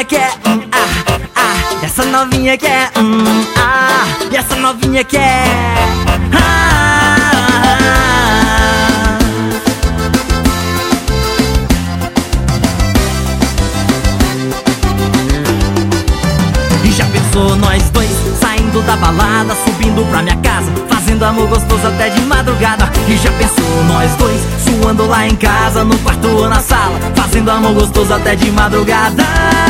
quer, e essa novinha quer, e essa novinha quer, E já pensou nós dois saindo da balada, subindo pra minha casa, fazendo amor gostoso até de madrugada? E já pensou nós dois suando lá em casa, no quarto ou na sala, fazendo amor gostoso até de madrugada?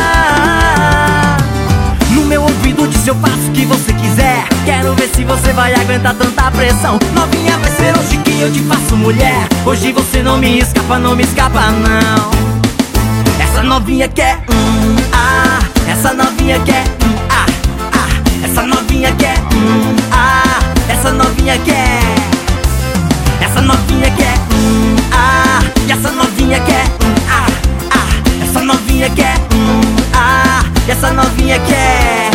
No meu ouvido diz eu faço o que você quiser, quero ver se você vai aguentar tanta pressão. Novinha, vai ser hoje que eu te faço mulher, hoje você não me escapa, não me escapa não. Essa novinha quer, essa novinha quer, essa novinha quer, essa novinha quer, essa novinha quer, e essa novinha quer, essa novinha quer, e essa novinha quer,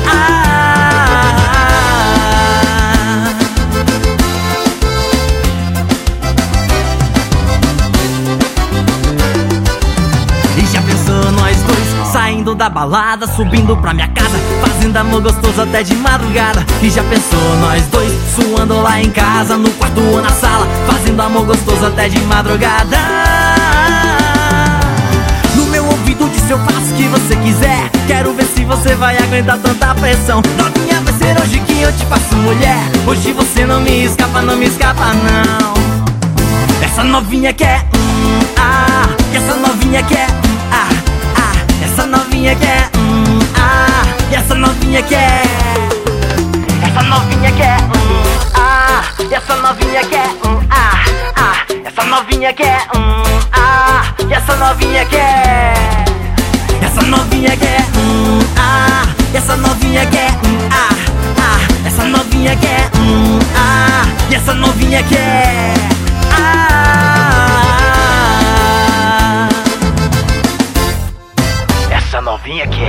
E já pensou nós dois saindo da balada, subindo pra minha casa, fazendo amor gostoso até de madrugada? E já pensou nós dois suando lá em casa, no quarto ou na sala, fazendo amor gostoso até de madrugada? No meu ouvido diz eu faço o que você quiser, quero ver se você vai aguentar tanta pressão. Novinha, vai ser hoje que eu te faço mulher, hoje você não me escapa, não me escapa não. Essa novinha quer, e essa novinha quer, essa novinha quer, e essa novinha quer, essa novinha quer, e essa novinha quer, essa novinha quer, e essa novinha quer, essa novinha quer, e essa novinha quer, essa novinha quer, e essa novinha quer, essa novinha quer.